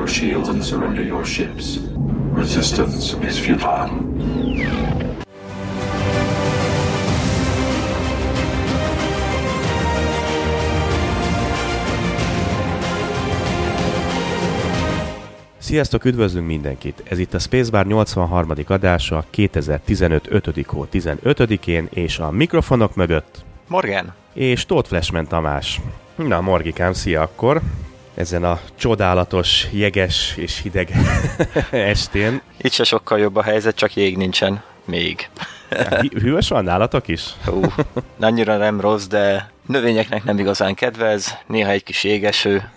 your shields and surrender your ships. Resistance is futile. Sziasztok, üdvözlünk mindenkit! Ez itt a Spacebar 83. adása 2015. 5. hó 15-én, és a mikrofonok mögött Morgan és Tóth Flashman Tamás. Na, Morgikám, szia akkor! Ezen a csodálatos, jeges és hideg estén. Itt se sokkal jobb a helyzet, csak jég nincsen. Még. Hűvös van nálatok is? Annyira nem rossz, de növényeknek nem igazán kedvez, néha egy kis jégeső.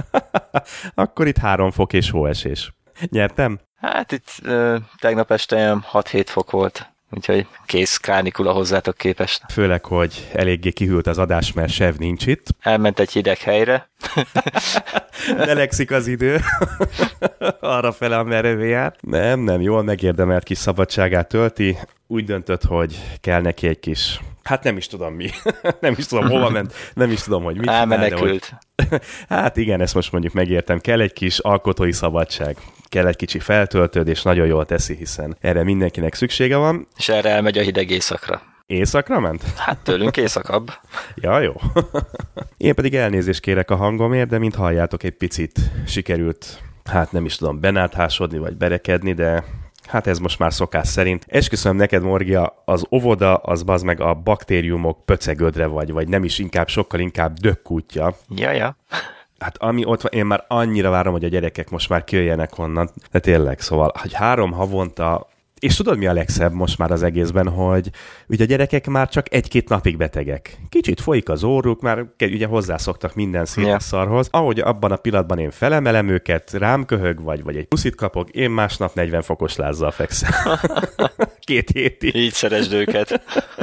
Akkor itt 3 fok és hóesés. Nyertem? Hát itt tegnap este 6-7 fok volt, úgyhogy kész kánikula hozzátok képest. Főleg, hogy eléggé kihűlt az adás, mert Sev nincs itt. Elment egy hideg helyre. Melegszik az idő. Arra fele, amerre jár. Nem, jól megérdemelt kis szabadságát tölti. Úgy döntött, hogy kell neki egy kis... Hát nem is tudom mi. Nem is tudom hova ment. Nem is tudom, hogy mit csinál. Elmenekült. Hát igen, ezt most mondjuk megértem. Kell egy kis alkotói szabadság. Kell egy kicsi feltöltődés, nagyon jól teszi, hiszen erre mindenkinek szüksége van. És erre elmegy a hideg éjszakra. Éjszakra ment? Hát tőlünk éjszakabb. Ja, jó. Én pedig elnézést kérek a hangomért, de mint halljátok, egy picit sikerült, hát nem is tudom, benáthásodni vagy berekedni, de hát ez most már szokás szerint. Esküszöm neked, Morgia, az óvoda, az bazd meg a baktériumok pöcegödre vagy nem is inkább, sokkal inkább dökkútja. Ja. Hát ami ott van, én már annyira várom, hogy a gyerekek most már kijöjjenek onnan. De tényleg, szóval, hogy 3 havonta, és tudod, mi a legszebb most már az egészben, hogy ugye a gyerekek már csak 1-2 napig betegek. Kicsit folyik az óruk, már ugye hozzászoktak minden szarhoz. Ahogy abban a pillanatban én felemelem őket, rám köhög, vagy egy puszit kapok, én másnap 40 fokos lázzal fekszem. 2 hétig. Így szeresd őket.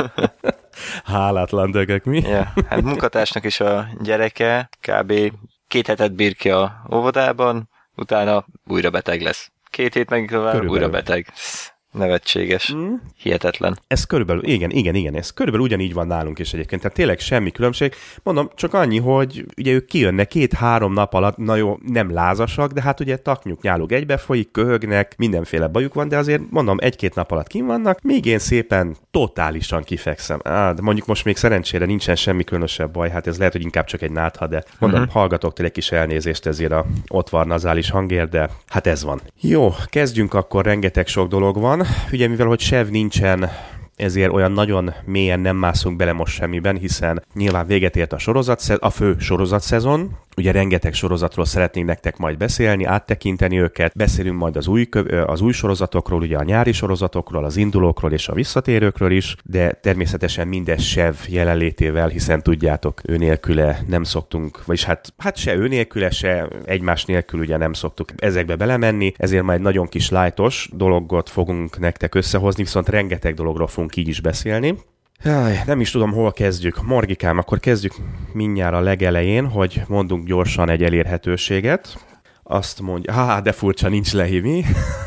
Hálátlan dögök, mi? Ja, hát munkatársnak is a gyereke kb. 2 hetet bír ki a óvodában, utána újra beteg lesz. 2 hét meg újra beteg. Nevetséges. Hihetetlen. Ez körülbelül, igen, ez körülbelül ugyanígy van nálunk is egyébként, tehát tényleg semmi különbség. Mondom, csak annyi, hogy ugye ők kijönnek 2-3 nap alatt, na jó, nem lázasak, de hát ugye taknyuk, nyáluk egybe folyik, köhögnek, mindenféle bajuk van, de azért mondom, 1-2 nap alatt kint vannak, míg én szépen totálisan kifekszem. De mondjuk most még szerencsére nincsen semmi különösebb baj, hát ez lehet, hogy inkább csak egy nátha, de mondom, hallgatok tényleg kis elnézést ezért a ott van nazális hangért, de hát ez van. Jó, kezdjünk akkor, rengeteg sok dolog van. Ugye mivel, hogy Sev nincsen, ezért olyan nagyon mélyen nem mászunk bele most semmiben, hiszen nyilván véget ért a fő sorozatszezon. Ugye rengeteg sorozatról szeretnénk nektek majd beszélni, áttekinteni őket, beszélünk majd az új sorozatokról, ugye a nyári sorozatokról, az indulókról és a visszatérőkről is, de természetesen mindez Sev jelenlétével, hiszen tudjátok, ő nélküle nem szoktunk, vagyis hát se ő nélküle, se egymás nélkül ugye nem szoktuk ezekbe belemenni, ezért majd nagyon kis lightos dologot fogunk nektek összehozni, viszont rengeteg dologról fogunk így is beszélni. Jaj, nem is tudom, hol kezdjük. Morgikám, akkor kezdjük mindjárt a legelején, hogy mondunk gyorsan egy elérhetőséget. Azt mondja, de furcsa, nincs lehívni.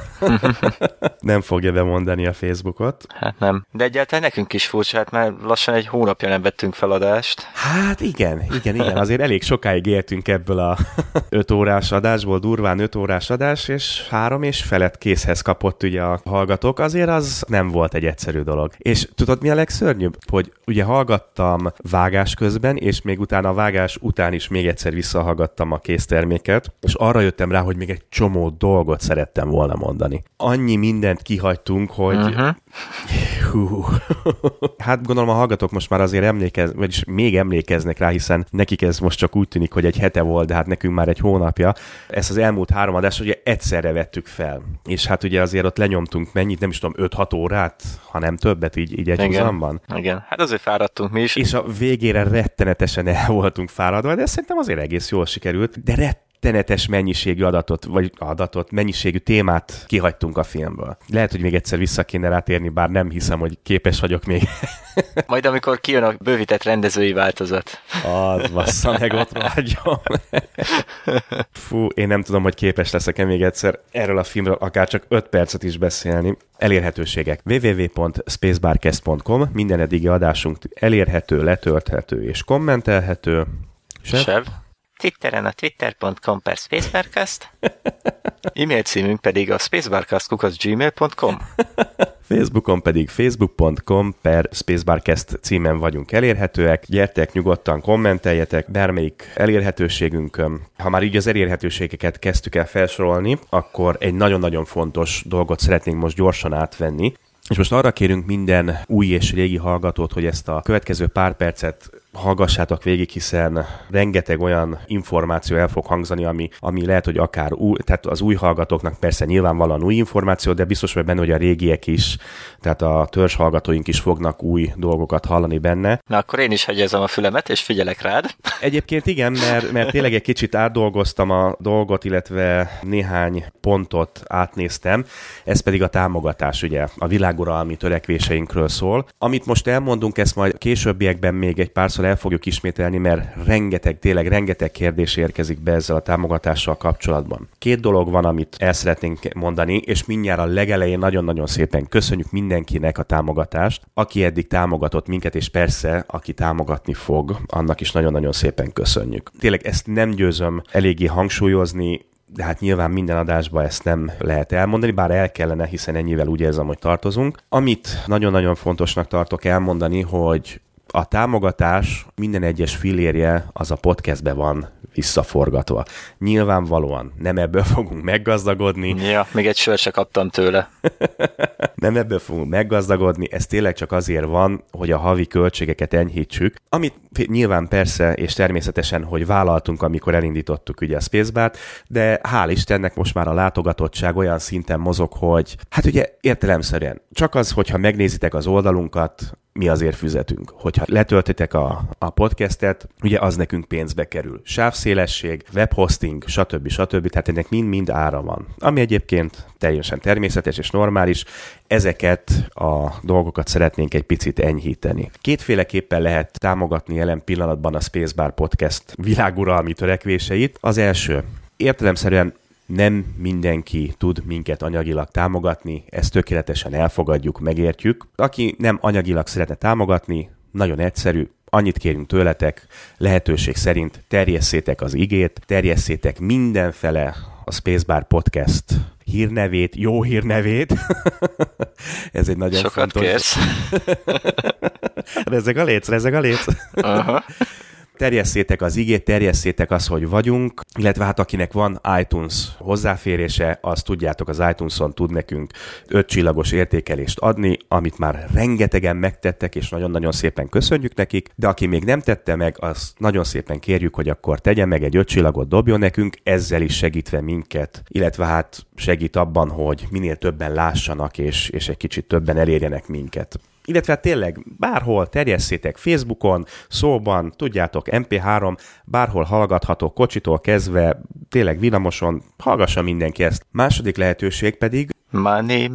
Nem fogja bemondani a Facebookot. Hát nem. De egyáltalán nekünk is furcsa, hát már lassan 1 hónapja nem vettünk feladást. Hát igen. Azért elég sokáig éltünk ebből a 5 órás adásból, durván 5 órás adás, és 3 és felett készhez kapott ugye a hallgatók. Azért az nem volt egy egyszerű dolog. És tudod, mi a legszörnyűbb? Hogy ugye hallgattam vágás közben, és még utána a vágás után is még egyszer visszahallgattam a készterméket, és arra jöttem rá, hogy még egy csomó dolgot szerettem volna mondani. Annyi mindent kihagytunk, hogy... Hát gondolom a hallgatók most már azért vagyis még emlékeznek rá, hiszen nekik ez most csak úgy tűnik, hogy egy hete volt, de hát nekünk már 1 hónapja. Ezt az elmúlt 3 adást ugye egyszerre vettük fel. És hát ugye azért ott lenyomtunk mennyit, nem is tudom, 5-6 órát, ha nem többet így egy húzamban. Igen, hát azért fáradtunk mi is. És a végére rettenetesen el voltunk fáradva, de szerintem azért egész jól sikerült, de rettenetes mennyiségű mennyiségű témát kihagytunk a filmből. Lehet, hogy még egyszer vissza kéne rátérni, bár nem hiszem, hogy képes vagyok még. Majd amikor kijön a bővített rendezői változat. Az bassza meg, ott vagyom. Fú, én nem tudom, hogy képes leszek-e még egyszer erről a filmről akár csak 5 percet is beszélni. Elérhetőségek. www.spacebarcast.com. Minden eddigi adásunk elérhető, letölthető és kommentelhető. Sev? Twitteren a twitter.com/spacebarcast. E-mail címünk pedig a spacebarcast@gmail.com. Facebookon pedig facebook.com/spacebarcast címen vagyunk elérhetőek. Gyertek, nyugodtan kommenteljetek bármelyik elérhetőségünkön. Ha már így az elérhetőségeket kezdtük el felsorolni, akkor egy nagyon-nagyon fontos dolgot szeretnénk most gyorsan átvenni. És most arra kérünk minden új és régi hallgatót, hogy ezt a következő pár percet hallgassátok végig, hiszen rengeteg olyan információ el fog hangzani, ami lehet, hogy akár új, tehát az új hallgatóknak persze nyilvánvalóan új információ, de biztos vagy benne, hogy a régiek is, tehát a törzs hallgatóink is fognak új dolgokat hallani benne. Na akkor én is hagyjazom a fülemet, és figyelek rád. Egyébként igen, mert tényleg egy kicsit átdolgoztam a dolgot, illetve néhány pontot átnéztem, ez pedig a támogatás, ugye, a világuralmi törekvéseinkről szól. Amit most elmondunk, ezt majd későbbiekben még egy párszor el fogjuk ismételni, mert tényleg rengeteg kérdés érkezik be ezzel a támogatással kapcsolatban. Két dolog van, amit el szeretnénk mondani, és mindjárt a legelején nagyon-nagyon szépen köszönjük mindenkinek a támogatást, aki eddig támogatott minket, és persze, aki támogatni fog, annak is nagyon-nagyon szépen köszönjük. Tényleg ezt nem győzöm eléggé hangsúlyozni, de hát nyilván minden adásban ezt nem lehet elmondani, bár el kellene, hiszen ennyivel úgy érzem, hogy tartozunk. Amit nagyon-nagyon fontosnak tartok elmondani, hogy a támogatás minden egyes fillérje az a podcastbe van visszaforgatva. Nyilvánvalóan nem ebből fogunk meggazdagodni. Ja, még egy sört se kaptam tőle. Nem ebből fogunk meggazdagodni, ez tényleg csak azért van, hogy a havi költségeket enyhítsük, amit nyilván persze és természetesen, hogy vállaltunk, amikor elindítottuk ugye a Spacebart, de hál' Istennek most már a látogatottság olyan szinten mozog, hogy hát ugye értelemszerűen csak az, hogyha megnézitek az oldalunkat, mi azért fizetünk. Hogyha letöltitek a podcastet, ugye az nekünk pénzbe kerül. Sávszélesség, webhosting, stb. Tehát ennek mind-mind ára van. Ami egyébként teljesen természetes és normális, ezeket a dolgokat szeretnénk egy picit enyhíteni. Kétféleképpen lehet támogatni jelen pillanatban a Spacebar Podcast világuralmi törekvéseit. Az első, értelemszerűen nem mindenki tud minket anyagilag támogatni, ezt tökéletesen elfogadjuk, megértjük. Aki nem anyagilag szeretne támogatni, nagyon egyszerű, annyit kérünk tőletek, lehetőség szerint terjesszétek az igét, terjesszétek mindenfele a Spacebar Podcast hírnevét, jó hírnevét. Ez egy nagyon sokat fontos... kérsz. Rezzeg a léc. Aha. Terjesszétek az igét, terjesszétek azt, hogy vagyunk, illetve hát akinek van iTunes hozzáférése, azt tudjátok, az iTunes-on tud nekünk 5 csillagos értékelést adni, amit már rengetegen megtettek, és nagyon-nagyon szépen köszönjük nekik, de aki még nem tette meg, azt nagyon szépen kérjük, hogy akkor tegye meg, egy 5 csillagot dobjon nekünk, ezzel is segítve minket, illetve hát segít abban, hogy minél többen lássanak, és egy kicsit többen elérjenek minket. Illetve hát tényleg bárhol terjesszétek Facebookon, szóban, tudjátok, MP3, bárhol hallgatható, kocsitól kezdve, tényleg villamoson, hallgassa mindenki ezt. Második lehetőség pedig... Money.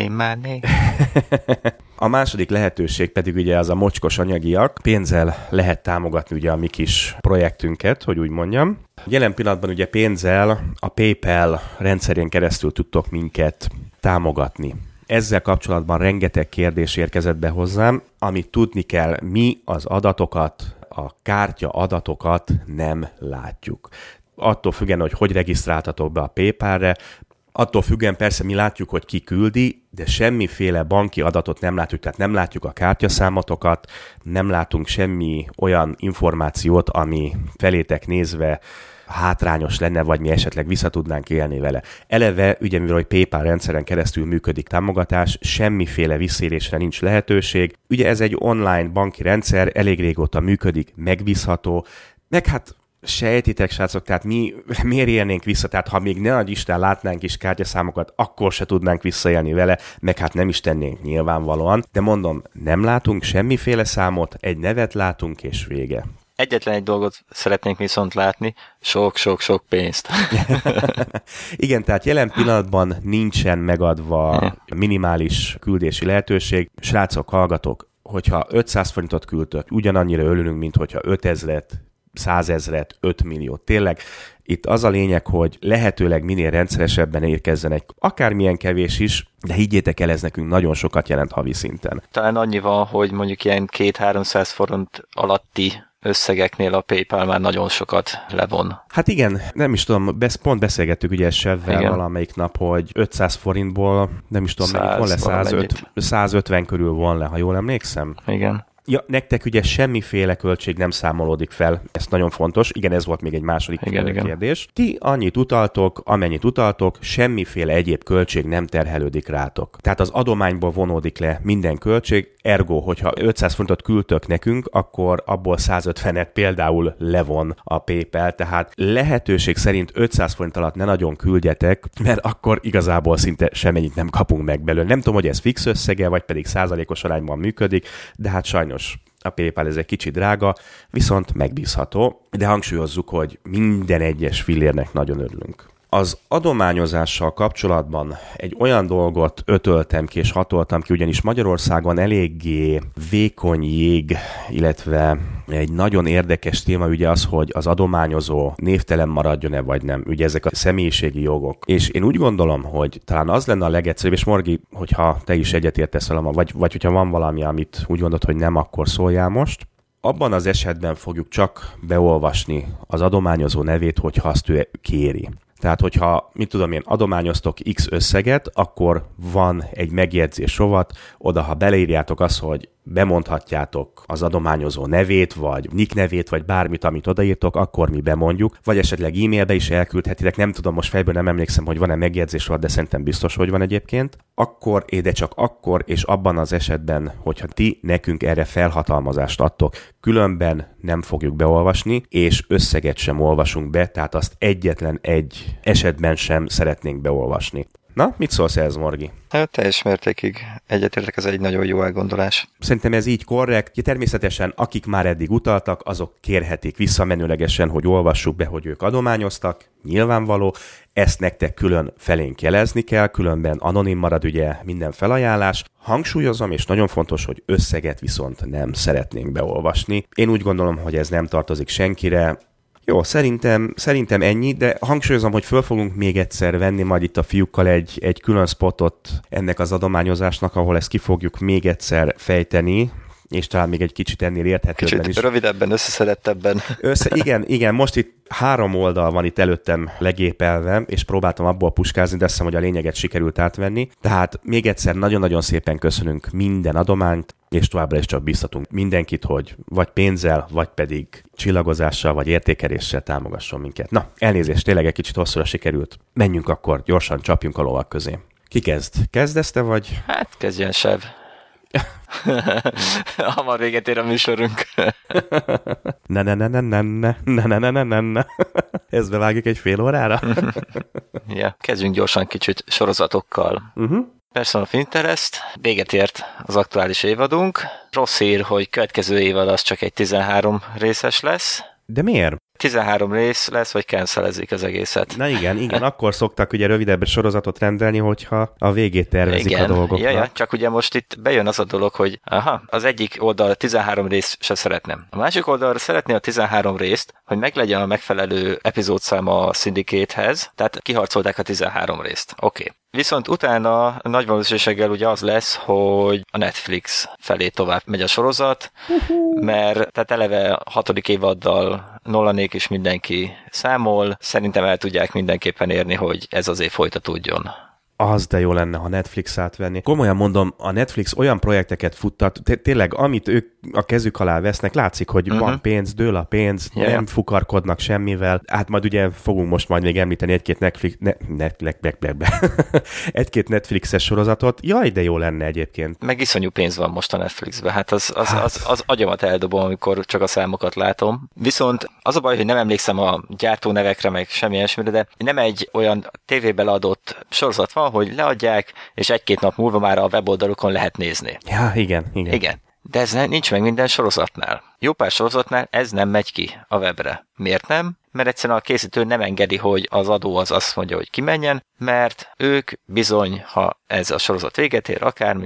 A második lehetőség pedig ugye az a mocskos anyagiak. Pénzzel lehet támogatni ugye a mi kis projektünket, hogy úgy mondjam. Jelen pillanatban ugye pénzzel a PayPal rendszerén keresztül tudtok minket támogatni. Ezzel kapcsolatban rengeteg kérdés érkezett be hozzám, amit tudni kell, mi az adatokat, a kártya adatokat nem látjuk. Attól függően, hogy regisztráltatok be a PayPal-re, attól függően persze mi látjuk, hogy ki küldi, de semmiféle banki adatot nem látjuk, tehát nem látjuk a kártyaszámotokat, nem látunk semmi olyan információt, ami felétek nézve hátrányos lenne, vagy mi esetleg vissza tudnánk élni vele. Eleve, ugye mivel hogy PayPal rendszeren keresztül működik támogatás, semmiféle visszaélésre nincs lehetőség. Ugye ez egy online banki rendszer, elég régóta működik, megbízható, meg hát sejtitek, srácok, tehát mi miért élnénk vissza, tehát ha még ne adj Isten látnánk is kártyaszámokat, akkor se tudnánk visszaélni vele, meg hát nem is tennénk nyilvánvalóan, de mondom, nem látunk semmiféle számot, egy nevet látunk, és vége. Egyetlen egy dolgot szeretnénk viszont látni, sok pénzt. Igen, tehát jelen pillanatban nincsen megadva minimális küldési lehetőség. Srácok, hallgatok, hogyha 500 forintot küldtök, ugyanannyira örülünk, mint hogyha 5000-et, 100 000-et, 5 milliót. Tényleg itt az a lényeg, hogy lehetőleg minél rendszeresebben érkezzen egy akármilyen kevés is, de higgyétek el, ez nekünk nagyon sokat jelent havi szinten. Talán annyi van, hogy mondjuk ilyen 200-300 forint alatti összegeknél a PayPal már nagyon sokat levon. Hát igen, nem is tudom, pont beszélgettük ugye Sevvel valamelyik nap, hogy 500 forintból, nem is tudom, mennyit von le, 150 körül von le, ha jól emlékszem. Igen. Ja, nektek ugye semmiféle költség nem számolódik fel, ez nagyon fontos. Igen, ez volt még egy második kérdés. Ti annyit utaltok, amennyit utaltok, semmiféle egyéb költség nem terhelődik rátok. Tehát az adományból vonódik le minden költség, ergo, hogyha 500 forintot küldtök nekünk, akkor abból 150-et például levon a PayPal, tehát lehetőség szerint 500 forint alatt ne nagyon küldjetek, mert akkor igazából szinte semmennyit nem kapunk meg belőle. Nem tudom, hogy ez fix összege, vagy pedig százalékos arányban működik, de hát sajnos a PayPal ez egy kicsit drága, viszont megbízható, de hangsúlyozzuk, hogy minden egyes fillérnek nagyon örülünk. Az adományozással kapcsolatban egy olyan dolgot ötöltem ki és hatoltam ki, ugyanis Magyarországon eléggé vékony jég, illetve egy nagyon érdekes téma ugye az, hogy az adományozó névtelen maradjon-e vagy nem. Ugye ezek a személyiségi jogok. És én úgy gondolom, hogy talán az lenne a legegyszerűbb, és Morgi, hogyha te is egyetértesz velem, vagy hogyha van valami, amit úgy gondolod, hogy nem, akkor szóljál most. Abban az esetben fogjuk csak beolvasni az adományozó nevét, hogyha azt ő kéri. Tehát, hogyha, mit tudom én, adományoztok X összeget, akkor van egy megjegyzés rovat, oda, ha beleírjátok azt, hogy bemondhatjátok az adományozó nevét, vagy nick nevét, vagy bármit, amit odaírtok, akkor mi bemondjuk, vagy esetleg e-mailbe is elküldhetitek, nem tudom, most fejből nem emlékszem, hogy van-e megjegyzés rovat, de szerintem biztos, hogy van egyébként. Akkor, de csak akkor, és abban az esetben, hogyha ti nekünk erre felhatalmazást adtok, különben nem fogjuk beolvasni, és összeget sem olvasunk be, tehát azt egyetlen egy esetben sem szeretnénk beolvasni. Na, mit szólsz ehhez, Morgi? Hát teljes mértékig egyetértek, ez egy nagyon jó elgondolás. Szerintem ez így korrekt. Természetesen, akik már eddig utaltak, azok kérhetik visszamenőlegesen, hogy olvassuk be, hogy ők adományoztak. Nyilvánvaló, ezt nektek külön felénk jelezni kell, különben anonim marad ugye minden felajánlás. Hangsúlyozom, és nagyon fontos, hogy összeget viszont nem szeretnénk beolvasni. Én úgy gondolom, hogy ez nem tartozik senkire. Jó, szerintem ennyi, de hangsúlyozom, hogy föl fogunk még egyszer venni majd itt a fiúkkal egy külön spotot ennek az adományozásnak, ahol ezt ki fogjuk még egyszer fejteni, és talán még egy kicsit ennél érthetőbben is. Kicsit rövidebben, összeszedettebben. Igen, most itt 3 oldal van itt előttem legépelve, és próbáltam abból puskázni, de azt hiszem, hogy a lényeget sikerült átvenni. Tehát még egyszer nagyon-nagyon szépen köszönünk minden adományt, és továbbra is csak bíztatunk mindenkit, hogy vagy pénzzel, vagy pedig csillagozással, vagy értékeléssel támogasson minket. Na, elnézést, tényleg egy kicsit hosszúra sikerült. Menjünk akkor, gyorsan csapjunk a lovak közé. Ki kezd? Kezdesz te, vagy? Hát kezdjen Sev. Hamar véget ér a műsorunk. Ne. Ezt bevágjuk egy fél órára? Ja, kezdjünk gyorsan kicsit sorozatokkal. Person of Interest, véget ért az aktuális évadunk. Rossz hír, hogy következő évad az csak egy 13 részes lesz. De miért? 13 rész lesz, vagy cancelezik az egészet. Na igen, akkor szoktak ugye rövidebb sorozatot rendelni, hogyha a végét tervezik a dolgoknak. Ja, csak ugye most itt bejön az a dolog, hogy az egyik oldal 13 részt se szeretném. A másik oldalra szeretné a 13 részt, hogy meglegyen a megfelelő epizódszám a Syndicate-hez, tehát kiharcolták a 13 részt. Oké. Viszont utána nagy valószínűséggel ugye az lesz, hogy a Netflix felé tovább megy a sorozat, mert tehát eleve a 6. évaddal Nolanék is mindenki számol, szerintem el tudják mindenképpen érni, hogy ez azért folytatódjon. Az de jó lenne, ha Netflix átvenni. Komolyan mondom, a Netflix olyan projekteket futtat, tényleg, amit ők a kezük alá vesznek, látszik, hogy van pénz, dől a pénz, nem fukarkodnak semmivel. Hát majd ugye fogunk most majd még említeni egy-két egy-két Netflixes sorozatot. Jaj, de jó lenne egyébként. Meg iszonyú pénz van most a Netflixben. Hát az agyamat eldobom, amikor csak a számokat látom. Viszont az a baj, hogy nem emlékszem a gyártónevekre, meg semmi ilyesmire, de nem egy olyan tévében adott sorozat van, hogy leadják, és 1-2 nap múlva már a weboldalukon lehet nézni. Ja, igen. De ez nincs meg minden sorozatnál. Jó pár sorozatnál ez nem megy ki a webre. Miért nem? Mert egyszerűen a készítő nem engedi, hogy az adó az azt mondja, hogy kimenjen, mert ők bizony, ha ez a sorozat véget ér, akármi,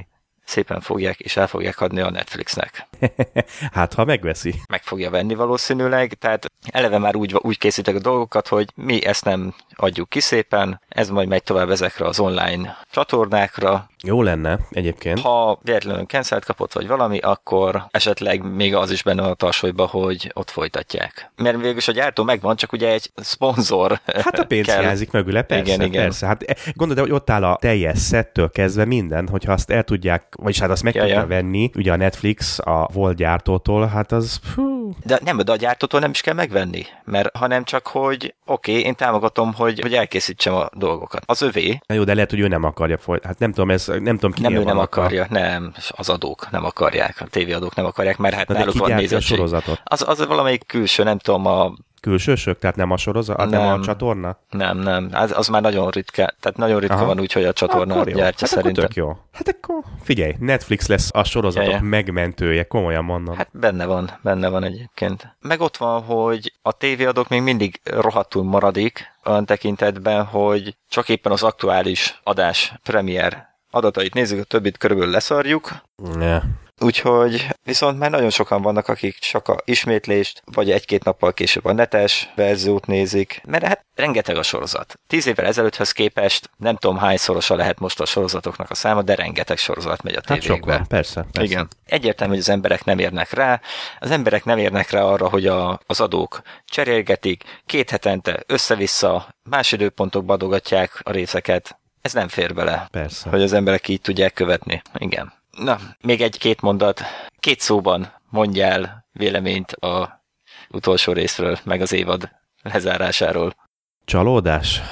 szépen fogják, és el fogják adni a Netflixnek. Hát, ha megveszi. Meg fogja venni valószínűleg, tehát eleve már úgy készítek a dolgokat, hogy mi ezt nem adjuk ki szépen, ez majd megy tovább ezekre az online csatornákra. Jó lenne egyébként. Ha véletlenül cancelt kapott vagy valami, akkor esetleg még az is benne a tarsolyba, hogy ott folytatják. Mert végülis a gyártó megvan, csak ugye egy szponzor. Hát a pénz hiányzik mögüle, persze, igen. persze. Hát gondolod, hogy ott áll a teljes szettől kezdve minden, hogyha azt el tudják, vagyis hát azt meg tudja venni, ugye a Netflix a volt gyártótól, hát az... De a gyártótól nem is kell megvenni, mert hanem csak, hogy oké, én támogatom, hogy elkészítsem a dolgokat. Az övé. Na jó, de lehet, hogy ő nem akarja hát nem tudom ki. Nem, ő nem akarja, nem, az adók nem akarják, a tévéadók nem akarják, mert hát náluk van nézettség. Sorozatot? Az valamelyik külső, nem tudom, a külsősök? Tehát nem a sorozat? Nem a csatorna? Nem. Az már nagyon ritka. Tehát nagyon ritka van úgy, hogy a csatorna akkor gyártja szerintem. Akkor jó. Hát akkor figyelj, Netflix lesz a sorozatok megmentője, komolyan mondom. Hát benne van egyébként. Meg ott van, hogy a tévéadók még mindig rohadtul maradik olyan tekintetben, hogy csak éppen az aktuális adás premier adatait nézzük, a többit körülbelül leszarjuk. Yeah. Úgyhogy viszont már nagyon sokan vannak, akik csak a ismétlést, vagy egy-két nappal később a netes verziót nézik, mert hát rengeteg a sorozat. 10 évvel ezelőtthöz képest nem tudom hányszorosa lehet most a sorozatoknak a száma, de rengeteg sorozat megy a tévékbe. Hát sok van, persze. Igen. Egyértelmű, hogy az emberek nem érnek rá. Az emberek nem érnek rá arra, hogy az adók cserélgetik, 2 hetente össze-vissza más időpontokba adogatják a részeket. Ez nem fér bele, persze, hogy az emberek így tudják követni. Igen. Na, még 1-2 mondat. 2 szóban mondj el véleményt a utolsó részről, meg az évad lezárásáról. Csalódás?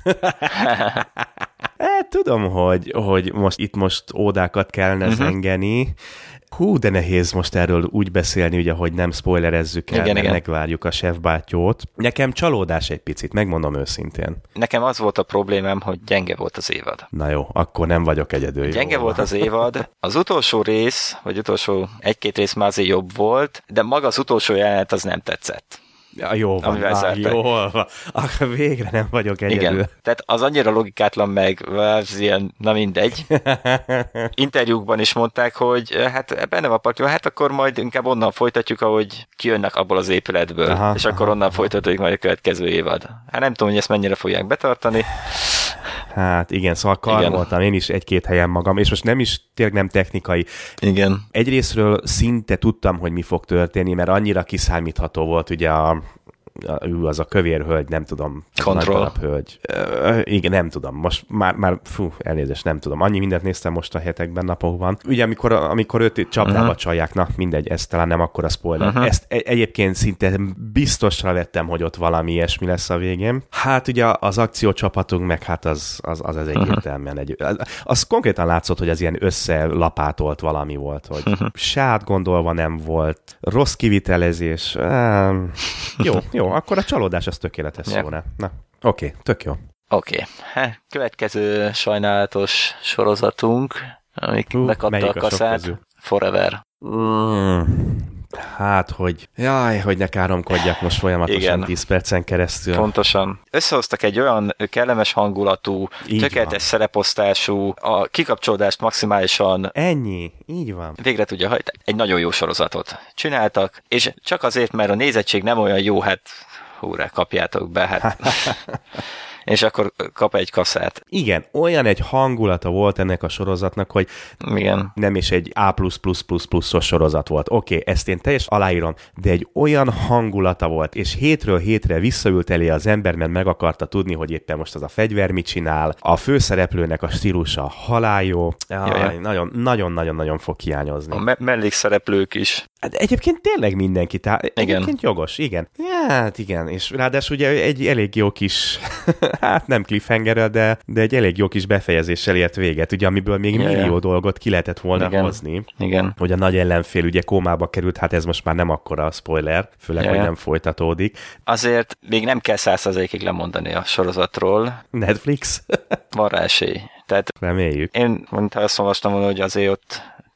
Tudom, hogy most ódákat kellene zengeni. Hú, de nehéz most erről úgy beszélni, ugye, hogy nem spoilerezzük el, igen. Megvárjuk a sefbátyót. Nekem csalódás egy picit, megmondom őszintén. Nekem az volt a problémám, hogy gyenge volt az évad. Na jó, akkor nem vagyok egyedül. Gyenge volt az évad. Az utolsó rész, vagy utolsó 1-2 rész már azért jobb volt, de maga az utolsó jelenet az nem tetszett. Ja, jó van, jól van. Akkor végre nem vagyok egyedül. Igen, tehát az annyira logikátlan meg, az ilyen, na mindegy. Interjúkban is mondták, hogy hát benne van paklió, hát akkor majd inkább onnan folytatjuk, ahogy kijönnek abból az épületből, és akkor onnan folytatjuk majd a következő évad. Hát nem tudom, hogy ezt mennyire fogják betartani. Hát igen, szóval karmoltam én is 1-2 helyen magam, és most nem is, tényleg nem technikai. Igen. Egyrészről szinte tudtam, hogy mi fog történni, mert annyira kiszámítható volt ugye az a kövér hölgy, nem tudom. Control. Hölgy. Igen, nem tudom. Most már elnézést, nem tudom. Annyi mindent néztem most a hetekben, napokban. Ugye, amikor őt csapdába csalják, na mindegy, ez talán nem akkora spoiler. Ezt egyébként szinte biztosra vettem, hogy ott valami ilyesmi lesz a végén. Hát ugye az akciócsapatunk meg hát az egyértelműen az konkrétan látszott, hogy az ilyen összelapátolt valami volt, hogy se átgondolva nem volt, rossz kivitelezés. Jó, akkor a csalódás az tökéletes szóra. Na, oké, tök jó. Oké. Következő sajnálatos sorozatunk, amik bekapta a kaszát. Forever. Hát, hogy ne káromkodjak most folyamatosan 10 percen keresztül. Pontosan. Összehoztak egy olyan kellemes hangulatú, tökéletes szereposztású, a kikapcsolódást maximálisan... Ennyi, így van. Végre tudja hajtani. Egy nagyon jó sorozatot csináltak, és csak azért, mert a nézettség nem olyan jó, hát húrá, kapjátok be, hát... és akkor kap egy kaszát. Igen, olyan egy hangulata volt ennek a sorozatnak, hogy igen. Nem is egy A++++-os sorozat volt. Oké, ezt én teljesen aláírom, de egy olyan hangulata volt, és hétről hétre visszaült elé az ember, mert meg akarta tudni, hogy éppen most az a fegyver mit csinál. A főszereplőnek a stílusa haláljó. Nagyon-nagyon fog hiányozni. A mellékszereplők is. Hát egyébként tényleg mindenki. Egyébként jogos, igen. Hát igen, és ráadásul ugye egy elég jó kis, hát nem cliffhangerrel, de egy elég jó kis befejezéssel ért véget, ugye, amiből még millió dolgot ki lehetett volna hozni. Igen. Hogy a nagy ellenfél ugye kómába került, hát ez most már nem akkora spoiler, főleg, hogy nem folytatódik. Azért még nem kell 100%-ig lemondani a sorozatról. Netflix? Van rá esély. Tehát reméljük. Én, mintha azt olvastam volna, hogy azért ott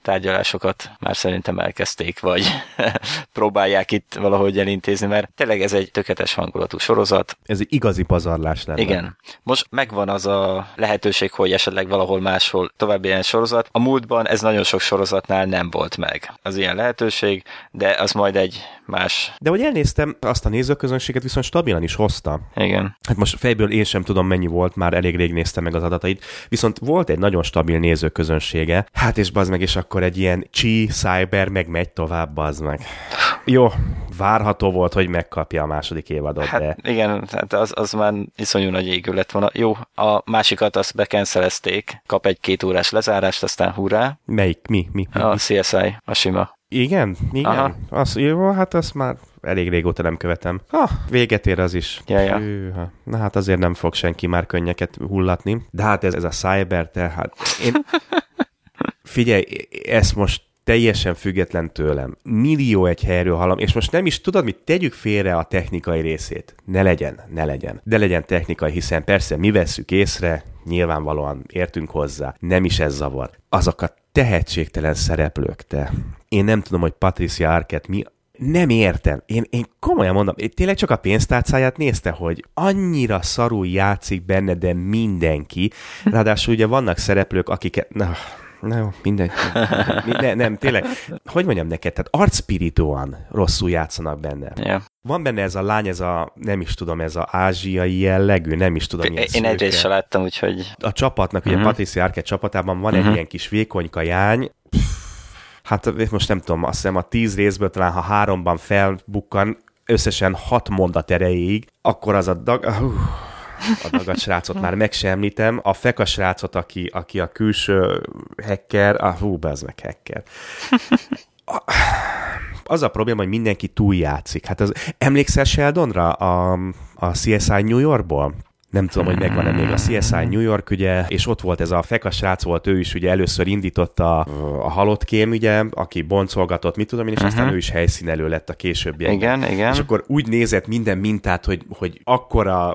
tárgyalásokat már szerintem elkezdték, vagy próbálják itt valahogy elintézni, mert tényleg ez egy tökéletes hangulatú sorozat. Ez egy igazi pazarlás lenne. Igen. Most megvan az a lehetőség, hogy esetleg valahol máshol tovább ilyen sorozat. A múltban ez nagyon sok sorozatnál nem volt meg az ilyen lehetőség, de az majd egy más. De hogy elnéztem, azt a nézőközönséget viszont stabilan is hozta. Igen. Hát most fejből én sem tudom, mennyi volt, már elég rég néztem meg az adatait, viszont volt egy nagyon stabil nézőközönsége. Hát és bazd meg, és akkor egy ilyen Cyber meg megy tovább, bazd meg. Jó, várható volt, hogy megkapja a második évadot, hát, de... Igen, hát az már iszonyú nagy égő lett volna. Jó, a másikat azt bekencelezték, kap egy 2 órás lezárást, aztán hurrá. Melyik? Mi? A CSI, a sima. Igen? Jó, hát azt már elég régóta nem követem. Véget ér az is. Ja. Na hát azért nem fog senki már könnyeket hullatni. De hát ez a Cyber, tehát én... Figyelj, ezt most teljesen független tőlem. Millió egy helyről hallom, és most nem is tudod, mit tegyük félre a technikai részét. Ne legyen. De legyen technikai, hiszen persze mi vesszük észre, nyilvánvalóan értünk hozzá, nem is ez zavar. Azok a tehetségtelen szereplők, te. Én nem tudom, hogy Patricia Arquette mi... Nem értem. Én komolyan mondom, én tényleg csak a pénztárcáját nézte, hogy annyira szarul játszik benne, de mindenki. Ráadásul ugye vannak szereplők, akiket... Na jó, mindegy. Nem, tényleg. Hogy mondjam neked, tehát arcspiritóan rosszul játszanak benne. Yeah. Van benne ez a lány, nem is tudom, ez az ázsiai jellegű, nem is tudom. Én egyrészt sem láttam, úgyhogy... A csapatnak, ugye Patricia Arquette csapatában van egy ilyen kis vékonyka jány. Hát most nem tudom, azt hiszem a 10 részből talán, ha 3-ban felbukkan, összesen 6 mondat erejéig, akkor az a dagat srácot már meg sem említem. A fekas srácot, aki a külső hacker, bezd meg hacker. Az a probléma, hogy mindenki túljátszik. Hát emlékszel Sheldonra a CSI New Yorkból? Nem tudom, hogy megvan-e még a CSI New York, ugye, és ott volt ez a fekas srác volt, ő is ugye először indította a halott kém, ugye, aki boncolgatott, mit tudom én, és aztán ő is helyszínelő lett a későbbiekben. Igen. És akkor úgy nézett minden mintát, hogy akkora